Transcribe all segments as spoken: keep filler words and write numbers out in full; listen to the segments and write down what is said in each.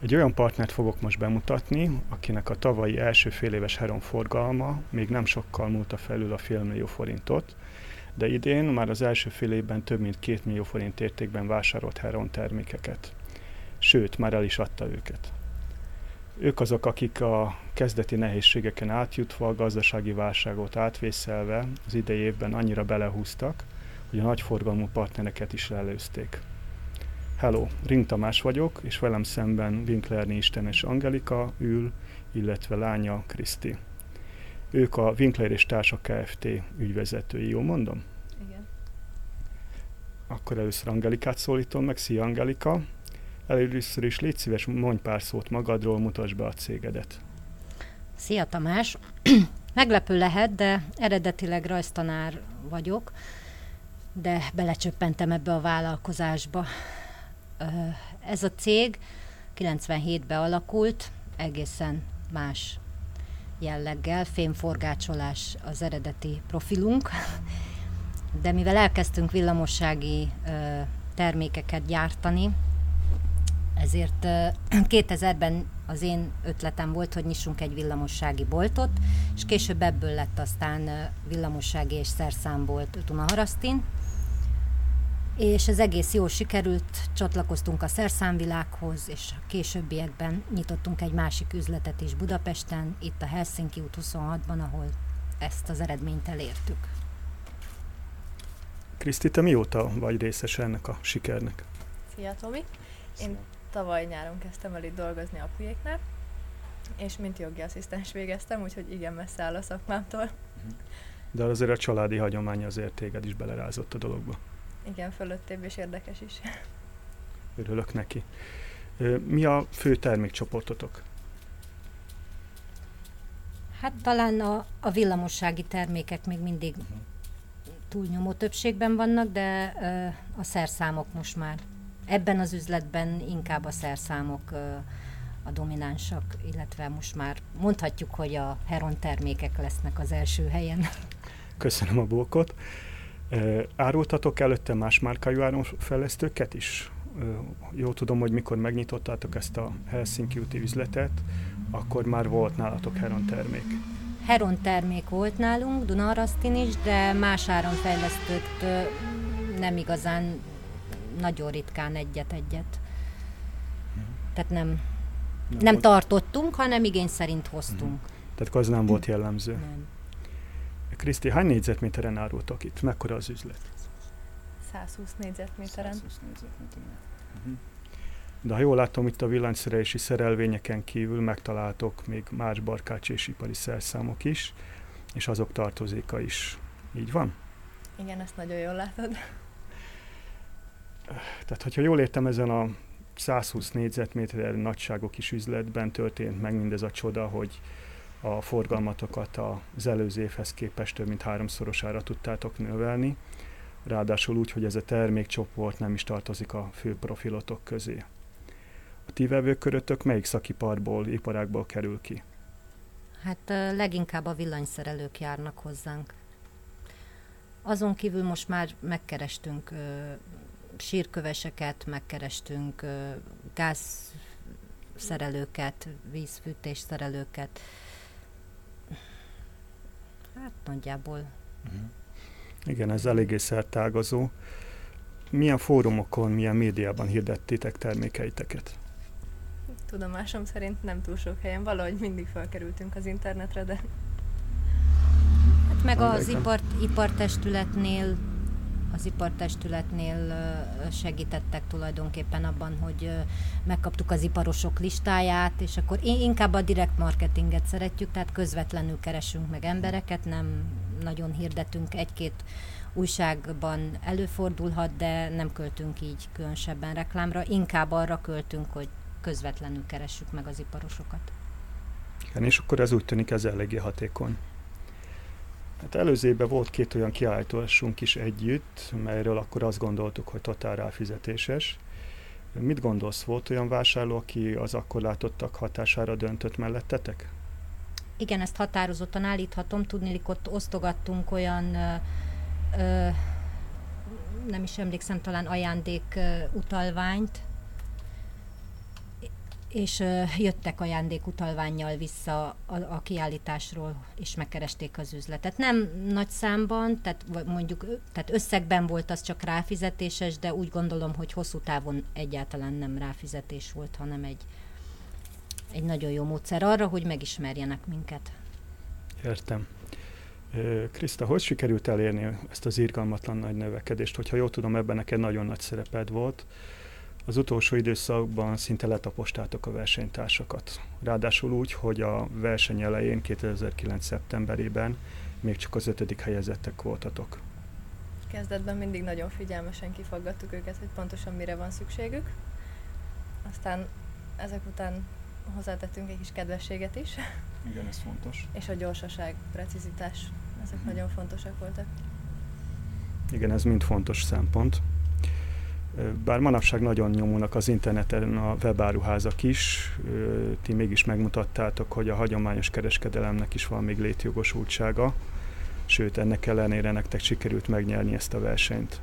Egy olyan partnert fogok most bemutatni, akinek a tavalyi első féléves Heron forgalma még nem sokkal múlta felül a fél millió forintot, de idén már az első fél évben több mint két millió forint értékben vásárolt Heron termékeket. Sőt, már el is adta őket. Ők azok, akik a kezdeti nehézségeken átjutva, a gazdasági válságot átvészelve az idei évben annyira belehúztak, hogy a nagyforgalmú partnereket is előzték. Hello, Ring Tamás vagyok, és velem szemben Winklerné Istenes Angelika ül, illetve lánya Kriszti. Ők a Winkler és Társa Kft. Ügyvezetői, jól mondom? Igen. Akkor először Angelikát szólítom meg. Szia, Angelika! Először is légy szíves, mondj pár szót magadról, mutasd be a cégedet. Szia, Tamás! Meglepő lehet, de eredetileg rajztanár vagyok, de belecsöppentem ebbe a vállalkozásba. Ez a cég kilencvenhétben alakult, egészen más jelleggel, fémforgácsolás az eredeti profilunk, de mivel elkezdtünk villamossági termékeket gyártani, ezért kétezerben az én ötletem volt, hogy nyissunk egy villamossági boltot, és később ebből lett aztán villamossági és szerszámbolt Dunaharasztin, és ez egész jól sikerült, csatlakoztunk a szerszámvilághoz, és a későbbiekben nyitottunk egy másik üzletet is Budapesten, itt a Helsinki út huszonhatban, ahol ezt az eredményt elértük. Kriszti, te mióta vagy részes ennek a sikernek? Szia, Tomi! Én tavaly nyáron kezdtem el itt dolgozni apujéknál, és mint jogi asszisztens végeztem, úgyhogy igen messze áll a szakmámtól. De azért a családi hagyomány azért téged is belerázott a dologba. Igen, fölöttébb és érdekes is. Örülök neki. Mi a fő termékcsoportotok? Hát talán a, a villamossági termékek még mindig uh-huh. túlnyomó többségben vannak, de uh, a szerszámok most már. Ebben az üzletben inkább a szerszámok uh, a dominánsak, illetve most már mondhatjuk, hogy a Heron termékek lesznek az első helyen. Köszönöm a bókot. Uh, árultatok előtte más márkájú áronfejlesztőket is? Uh, jól tudom, hogy mikor megnyitottátok ezt a Helsinki úti üzletet, akkor már volt nálatok Heron termék. Heron termék volt nálunk, Dunaharasztin is, de más áronfejlesztőt uh, nem igazán, nagyon ritkán egyet-egyet. Hmm. Tehát nem, nem, nem tartottunk, hanem igény szerint hoztunk. Hmm. Tehát az nem volt jellemző. Nem. Kriszti, hány négyzetméteren árultak itt? Mekkora az üzlet? százhúsz négyzetméteren. százhúsz négyzetméteren. Uh-huh. De ha jól látom, itt a villanyszerelési szerelvényeken kívül megtaláltok még más barkács és ipari szerszámok is, és azok tartozéka is. Így van? Igen, ezt nagyon jól látod. Tehát, hogyha jól értem, ezen a százhúsz négyzetméter nagyságú kis üzletben történt meg mindez a csoda, hogy a forgalmatokat az előző évhez képest több mint háromszorosára tudtátok növelni, ráadásul úgy, hogy ez a termékcsoport nem is tartozik a fő profilotok közé. A ti vevőkörötök melyik szakiparból, iparágból kerül ki? Hát leginkább a villanyszerelők járnak hozzánk. Azon kívül most már megkerestünk ö, sírköveseket, megkerestünk ö, gázszerelőket, vízfűtésszerelőket. Hát nagyjából. Uh-huh. Igen, ez eléggé szertágazó. Milyen fórumokon, milyen médiában hirdettétek termékeiteket? Tudomásom szerint nem túl sok helyen, valahogy mindig felkerültünk az internetre, de... Hát meg az ipar, ipartestületnél, az ipartestületnél segítettek tulajdonképpen abban, hogy megkaptuk az iparosok listáját, és akkor inkább a direkt marketinget szeretjük, tehát közvetlenül keresünk meg embereket, nem nagyon hirdetünk, egy-két újságban előfordulhat, de nem költünk így különösebben reklámra, inkább arra költünk, hogy közvetlenül keressük meg az iparosokat. Igen, és akkor ez úgy tűnik, ez eléggé hatékony. Hát előző évben volt két olyan kiállításunk is együtt, melyről akkor azt gondoltuk, hogy totál ráfizetéses. Mit gondolsz, volt olyan vásárló, aki az akkor látottak hatására döntött mellettetek? Igen, ezt határozottan állíthatom. Tudniillik, ott osztogattunk olyan, ö, ö, nem is emlékszem, talán ajándék ö, utalványt, és uh, jöttek ajándékutalvánnyal vissza a, a kiállításról, és megkeresték az üzletet. Nem nagy számban, tehát mondjuk tehát összegben volt az csak ráfizetéses, de úgy gondolom, hogy hosszú távon egyáltalán nem ráfizetés volt, hanem egy, egy nagyon jó módszer arra, hogy megismerjenek minket. Értem. Kriszta, hogy sikerült elérni ezt az irgalmatlan nagy növekedést? Hogyha jól tudom, ebben neked nagyon nagy szereped volt. Az utolsó időszakban szinte letapostátok a versenytársakat. Ráadásul úgy, hogy a verseny elején, kétezer-kilenc. szeptemberében még csak az ötödik helyezettek voltatok. Kezdetben mindig nagyon figyelmesen kifaggattuk őket, hogy pontosan mire van szükségük. Aztán ezek után hozzátettünk egy kis kedvességet is. Igen, ez fontos. És a gyorsaság, precizitás, ezek hmm. nagyon fontosak voltak. Igen, ez mind fontos szempont. Bár manapság nagyon nyomulnak az interneten a webáruházak is, ti mégis megmutattátok, hogy a hagyományos kereskedelemnek is van még létjogosultsága, sőt, ennek ellenére nektek sikerült megnyerni ezt a versenyt.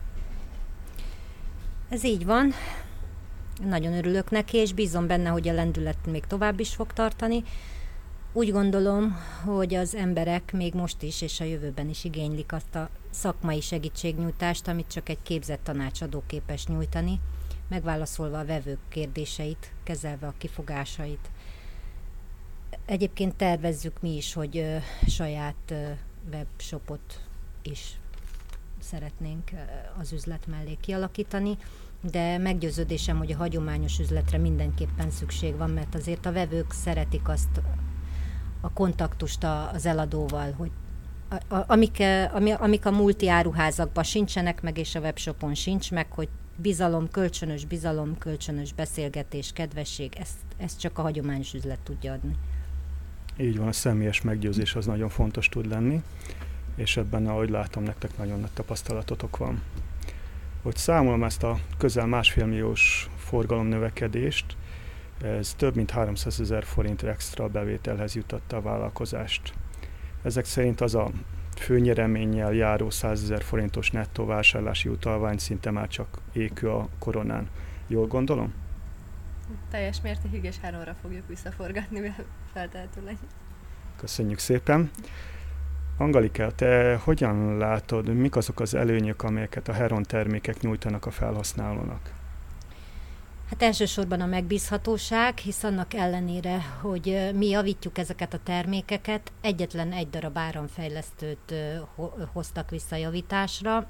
Ez így van. Nagyon örülök neki, és bízom benne, hogy a lendület még tovább is fog tartani. Úgy gondolom, hogy az emberek még most is és a jövőben is igénylik azt a szakmai segítségnyújtást, amit csak egy képzett tanácsadó képes nyújtani, megválaszolva a vevők kérdéseit, kezelve a kifogásait. Egyébként tervezzük mi is, hogy ö, saját ö, webshopot is szeretnénk az üzlet mellé kialakítani, de meggyőződésem, hogy a hagyományos üzletre mindenképpen szükség van, mert azért a vevők szeretik azt a kontaktust az eladóval, hogy a, a, amik, ami, amik a multi áruházakban sincsenek meg, és a webshopon sincs meg, hogy bizalom, kölcsönös bizalom, kölcsönös beszélgetés, kedvesség, ezt, ezt csak a hagyományos üzlet tudja adni. Így van, a személyes meggyőzés az nagyon fontos tud lenni, és ebben, ahogy látom, nektek nagyon nagy tapasztalatotok van. Hogy számolom ezt a közel másfél milliós forgalomnövekedést, ez több mint háromszázezer forint extra bevételhez jutatta a vállalkozást. Ezek szerint az a főnyereménnyel járó százezer forintos nettó vásárlási utalvány szinte már csak ékű a koronán. Jól gondolom? Teljes mértékig és háromra fogjuk visszaforgatni feltehetőleg. Köszönjük szépen! Angalika, te hogyan látod, mik azok az előnyök, amelyeket a Heron termékek nyújtanak a felhasználónak? Hát elsősorban a megbízhatóság, hisz annak ellenére, hogy mi javítjuk ezeket a termékeket, egyetlen egy darab áramfejlesztőt hoztak vissza javításra,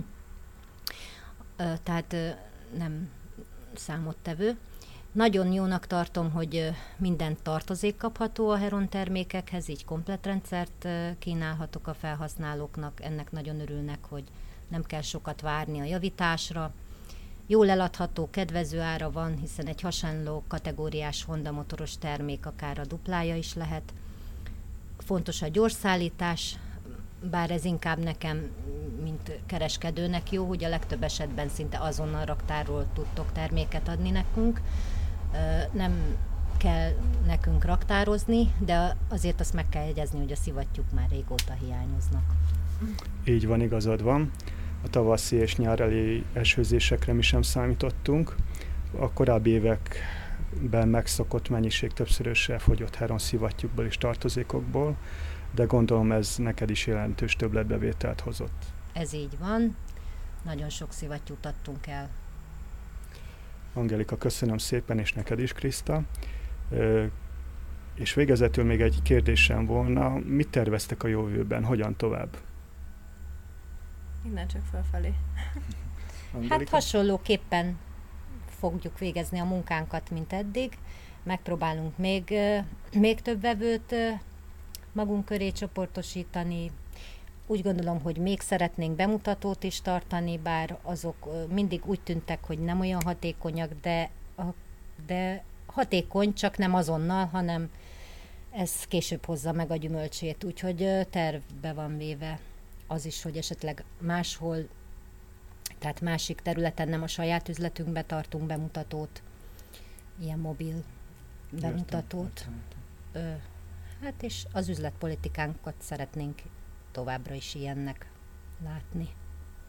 tehát nem számottevő. Nagyon jónak tartom, hogy minden tartozék kapható a Heron termékekhez, így komplett rendszert kínálhatok a felhasználóknak, ennek nagyon örülnek, hogy nem kell sokat várni a javításra. Jól eladható, kedvező ára van, hiszen egy hasonló kategóriás Honda motoros termék akár a duplája is lehet. Fontos a gyors szállítás, bár ez inkább nekem, mint kereskedőnek jó, hogy a legtöbb esetben szinte azonnal raktárról tudtok terméket adni nekünk. Nem kell nekünk raktározni, de azért azt meg kell jegyezni, hogy a szivattyúk már régóta hiányoznak. Így van, igazad van. A tavaszi és nyáreli esőzésekre mi sem számítottunk. A korábbi években megszokott mennyiség többszörösre fogyott Heron szivattyúkból és tartozékokból, de gondolom ez neked is jelentős többletbevételt hozott. Ez így van. Nagyon sok szivattyút adtunk el. Angelika, köszönöm szépen, és neked is, Kriszta. És végezetül még egy kérdésem volna, mit terveztek a jövőben, hogyan tovább? Innen csak felfelé. Hát hasonlóképpen fogjuk végezni a munkánkat, mint eddig. Megpróbálunk még, még több vevőt magunk köré csoportosítani. Úgy gondolom, hogy még szeretnénk bemutatót is tartani, bár azok mindig úgy tűntek, hogy nem olyan hatékonyak, de, de hatékony, csak nem azonnal, hanem ez később hozza meg a gyümölcsét. Úgyhogy tervbe van véve az is, hogy esetleg máshol, tehát másik területen, nem a saját üzletünkbe tartunk bemutatót, ilyen mobil bemutatót. Ö, hát és az üzletpolitikánkat szeretnénk továbbra is ilyennek látni.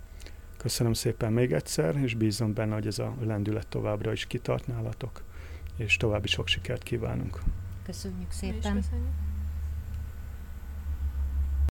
Köszönöm szépen még egyszer, és bízom benne, hogy ez a lendület továbbra is kitart nálatok. és további sok sikert kívánunk. Köszönjük Mi is szépen. köszönjük.